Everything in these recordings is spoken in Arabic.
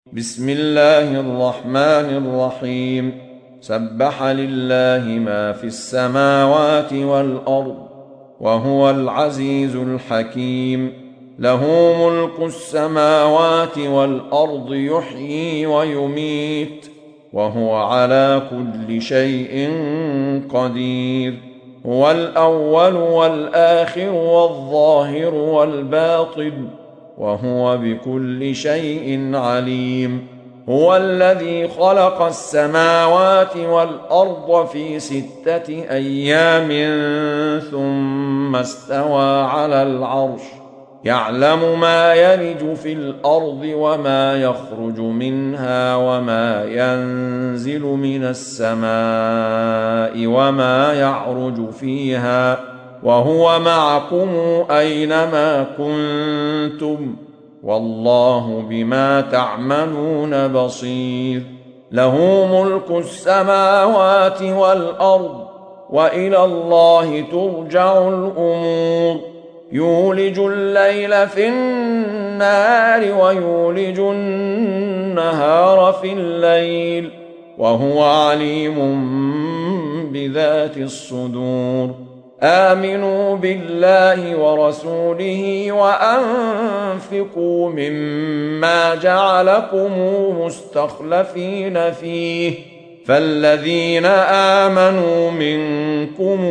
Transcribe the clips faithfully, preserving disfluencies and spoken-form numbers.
بسم الله الرحمن الرحيم سبح لله ما في السماوات والأرض وهو العزيز الحكيم له ملك السماوات والأرض يحيي ويميت وهو على كل شيء قدير هو الأول والآخر والظاهر والباطن وهو بكل شيء عليم هو الذي خلق السماوات والأرض في ستة أيام ثم استوى على العرش يعلم ما يلج في الأرض وما يخرج منها وما ينزل من السماء وما يعرج فيها وهو معكم أينما كنتم والله بما تعملون بصير له ملك السماوات والأرض وإلى الله ترجع الأمور يولج الليل في النهار ويولج النهار في الليل وهو عليم بذات الصدور آمنوا بالله ورسوله وأنفقوا مما جعلكم مستخلفين فيه فالذين آمنوا منكم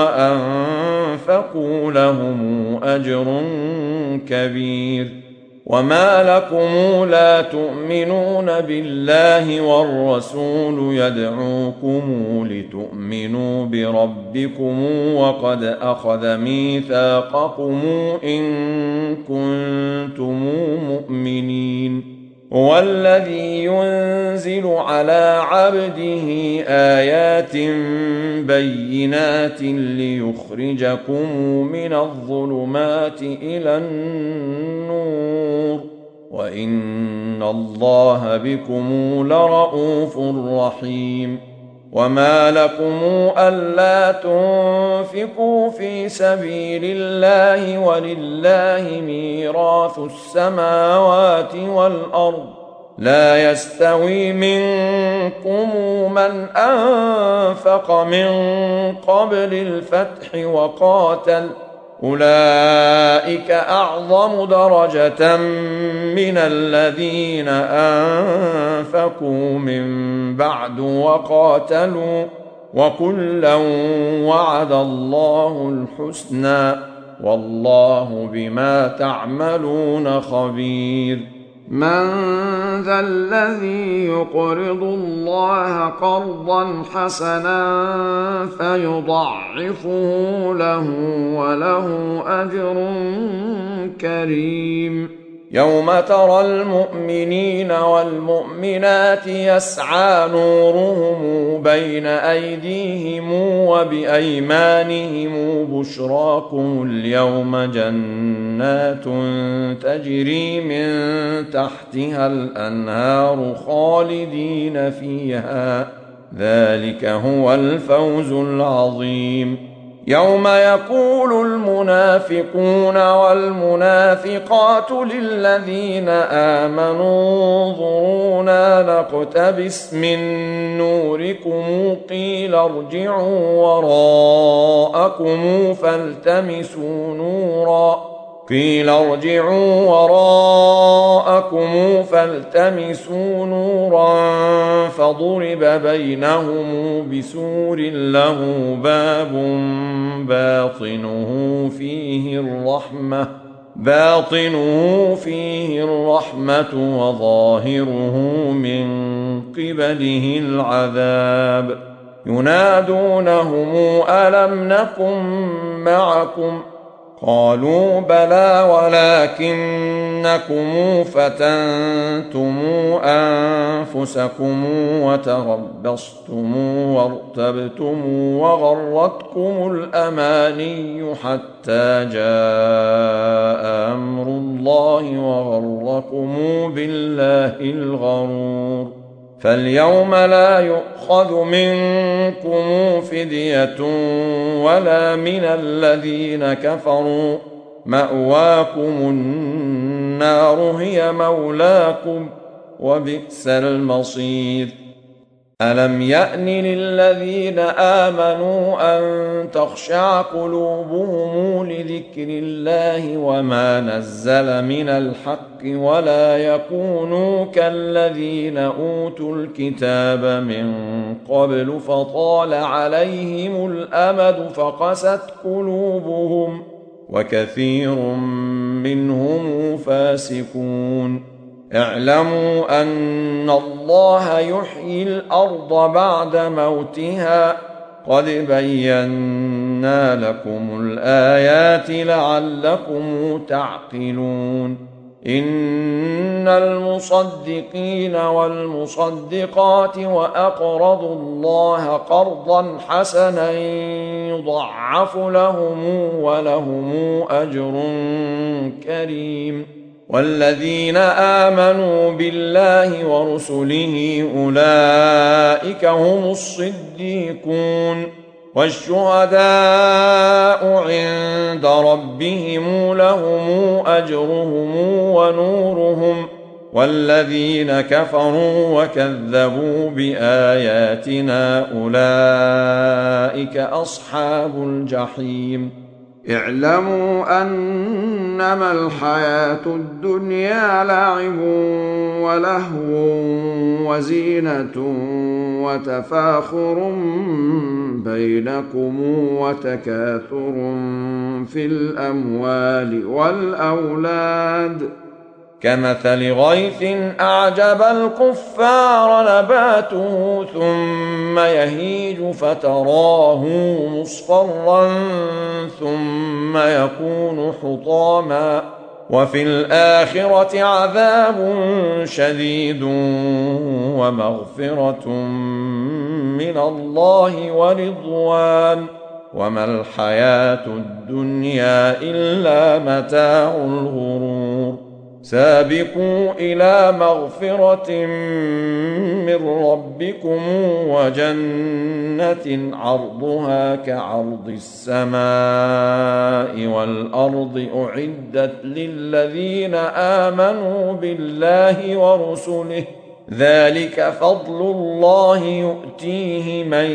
وأنفقوا لهم أجر كبير وما لكم لا تؤمنون بالله والرسول يدعوكم لتؤمنوا بربكم وقد أخذ ميثاقكم إن كنتم مؤمنين هو الذي ينزل على عبده آيات بينات ليخرجكم من الظلمات إلى النور وإن الله بكم لرءوف رحيم وما لكم ألا تنفقوا في سبيل الله ولله ميراث السماوات والأرض لا يستوي منكم من أنفق من قبل الفتح وقاتل أولئك أعظم درجة من الذين أنفقوا من بعد وقاتلوا وكلا وعد الله الحسنى والله بما تعملون خبير من ذا الذي يقرض الله قرضا حسنا فيضعفه له وله أجر كريم يوم ترى المؤمنين والمؤمنات يسعى نورهم بين أيديهم وبأيمانهم بشراكم اليوم جنات تجري من تحتها الأنهار خالدين فيها ذلك هو الفوز العظيم يوم يقول المنافقون والمنافقات للذين آمنوا انظرونا نقتبس من نوركم قيل ارجعوا وراءكم فالتمسوا نورا قيل ارجعوا وراءكم فالتمسوا نورا فضرب بينهم بسور له باب باطنه فيه الرحمة باطنه فيه الرحمة وظاهره من قبله العذاب ينادونهم ألم نكن معكم قالوا بلى ولكنكم فتنتم أنفسكم وتربصتم وارتبتم وغرتكم الأماني حتى جاء أمر الله وغركم بالله الغرور فاليوم لا يؤخذ منكم فدية ولا من الذين كفروا مأواكم النار هي مولاكم وبئس المصير. ألم يأن للذين آمنوا أن تخشع قلوبهم لذكر الله وما نزل من الحق ولا يكونوا كالذين أوتوا الكتاب من قبل فطال عليهم الأمد فقست قلوبهم وكثير منهم فاسقون. اعلموا أن الله يحيي الأرض بعد موتها قد بينا لكم الآيات لعلكم تعقلون. إن المصدقين والمصدقات وأقرضوا الله قرضا حسنا يضعف لهم ولهم أجر كريم. والذين آمنوا بالله ورسله أولئك هم الصديقون والشهداء عند ربهم لهم أجرهم ونورهم. والذين كفروا وكذبوا بآياتنا أولئك أصحاب الجحيم. اعلموا أنما الحياة الدنيا لعب ولهو وزينة وتفاخر بينكم وتكاثر في الأموال والأولاد كمثل غيث أعجب الكفار نباته ثم يهيج فتراه مصفرا ثم يكون حطاما وفي الآخرة عذاب شديد ومغفرة من الله ورضوان وما الحياة الدنيا إلا متاع الغرور. سابقوا إلى مغفرة من ربكم وجنة عرضها كعرض السماء والأرض أعدت للذين آمنوا بالله ورسله ذلك فضل الله يؤتيه من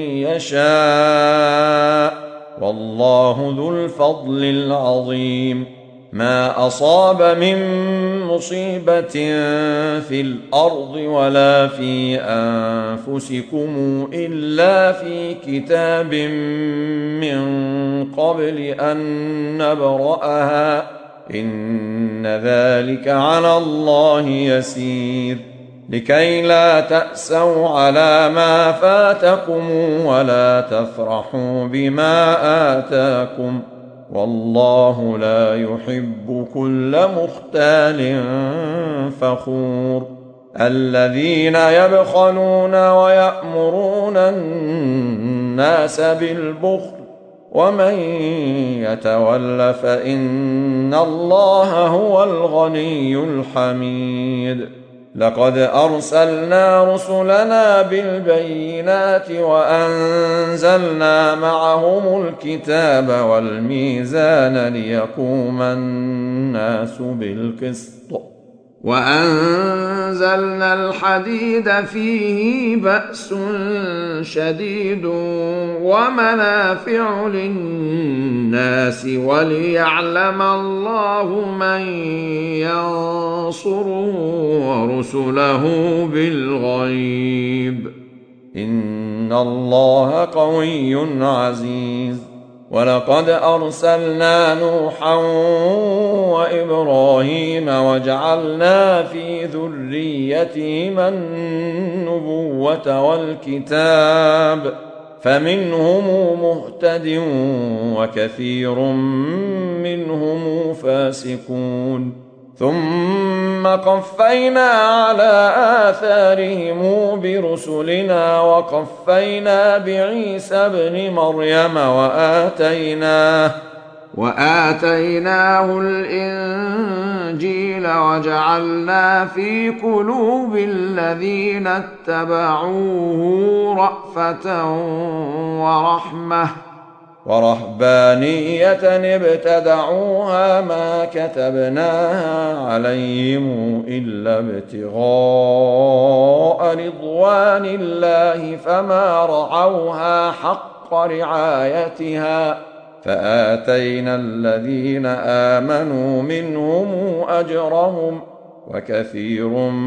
يشاء والله ذو الفضل العظيم. ما أصاب من مصيبة في الأرض ولا في أنفسكم إلا في كتاب من قبل أن نبرأها إن ذلك على الله يسير. لكي لا تأسوا على ما فاتكم ولا تفرحوا بما آتاكم والله لا يحب كل مختال فخور. الذين يبخلون ويأمرون الناس بالبخل ومن يتول فإن الله هو الغني الحميد. لقد أرسلنا رسلنا بالبينات وأنزلنا معهم الكتاب والميزان ليقوم الناس بالقسط وأنزلنا الحديد فيه بأس شديد ومنافع للناس وليعلم الله من ينصره ورسله بالغيب إن الله قوي عزيز. ولقد أرسلنا نوحا وإبراهيم وجعلنا في ذريتهما النبوة والكتاب فمنهم مهتد وكثير منهم فاسقون. ثم قفينا على آثارهم برسلنا وقفينا بعيسى ابن مريم وآتيناه وآتيناه الإنجيل وجعلنا في قلوب الذين اتبعوه رأفة ورحمة ورهبانية ابتدعوها ما كتبناها عليهم إلا ابتغاء رضوان الله فما رعوها حق رعايتها فآتينا الذين آمنوا منهم أجرهم وكثير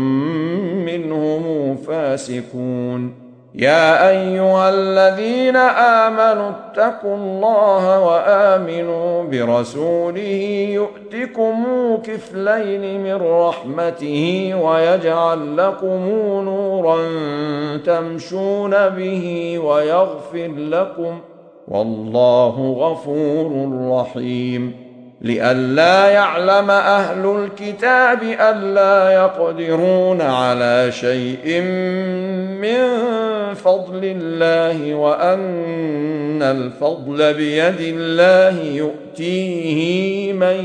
منهم فاسقون. يا أيها الذين آمنوا اتقوا الله وآمنوا برسوله يؤتكم كفلين من رحمته ويجعل لكم نورا تمشون به ويغفر لكم والله غفور رحيم. لئلا يعلم أهل الكتاب ألا يقدرون على شيء من فضل الله وأن الفضل بيد الله يؤتيه من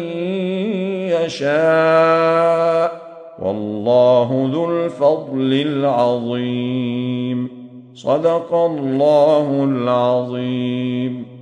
يشاء والله ذو الفضل العظيم. صدق الله العظيم.